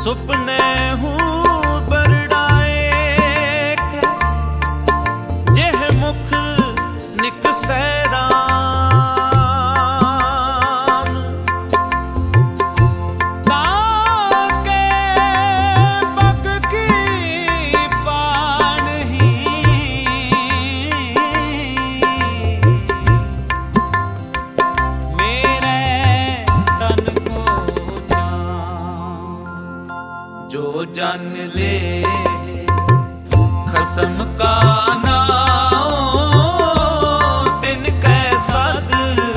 सुपने हूँ बरडाए के जेह मुख निकसे राम ताके बग की पान ही मेरे तन को जो जान ले खसम का नाम तिन कैसद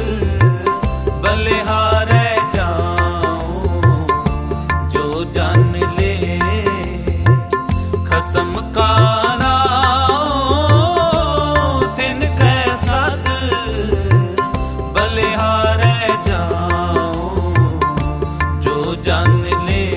बलिहारे जाऊं जो जान ले खसम का नाम तिन कैसद बलिहारे जाऊं जो जान ले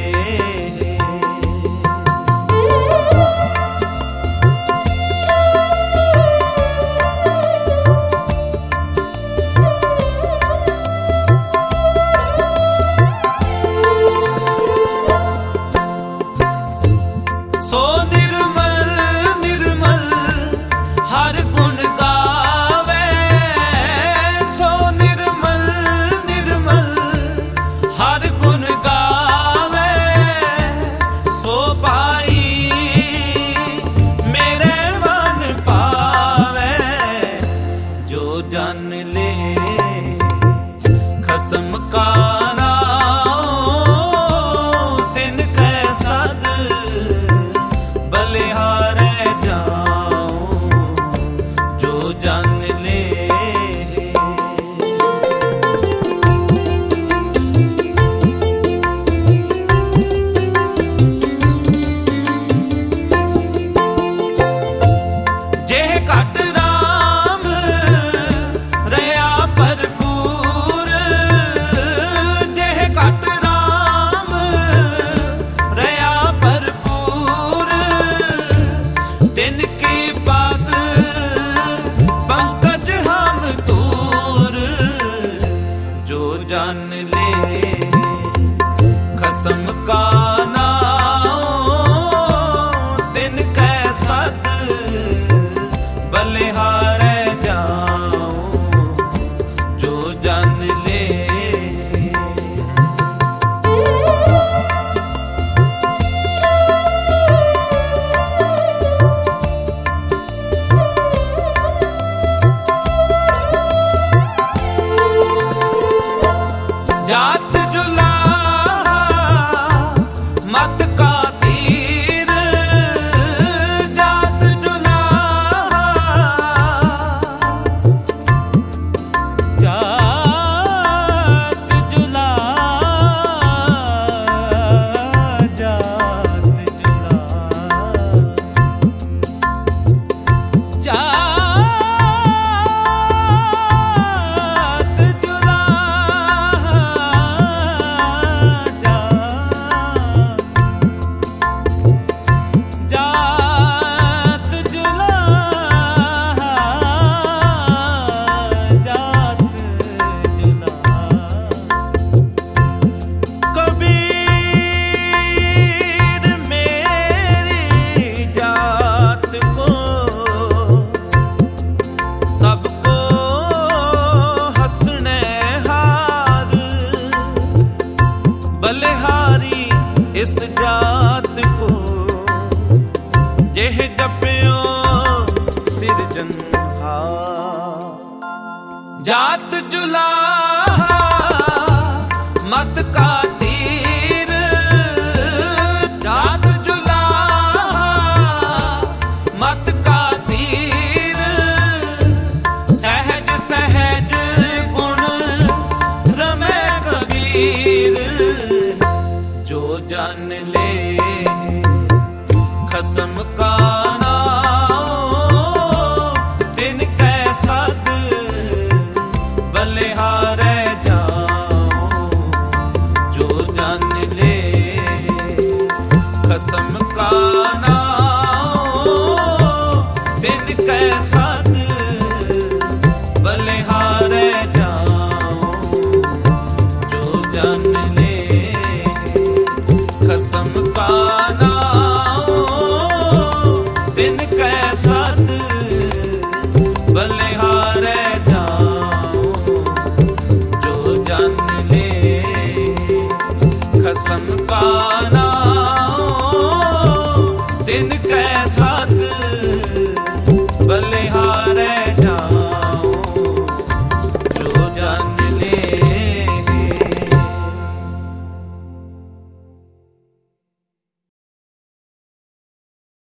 जान ले खसम का नाम तिन कैसद बलिहारे जाऊं जो जान ले जेह घट तिनकी पग पंकज हम दूर जो जान ले खसम का नाम तिन कैसद बलिहारे जाऊं जो जान ले जात जुला मत का तीर जात जुला जात जुला जात जुला सबको हंसने हार बलिहारी इस जात को जेह जपियो सिरजनहार जात जुला मत का तीर जात जुला मत का तीर सहज सहज गुण रमे कबीर जो जान ले खसम का नाम तिन कैसद बलिहारे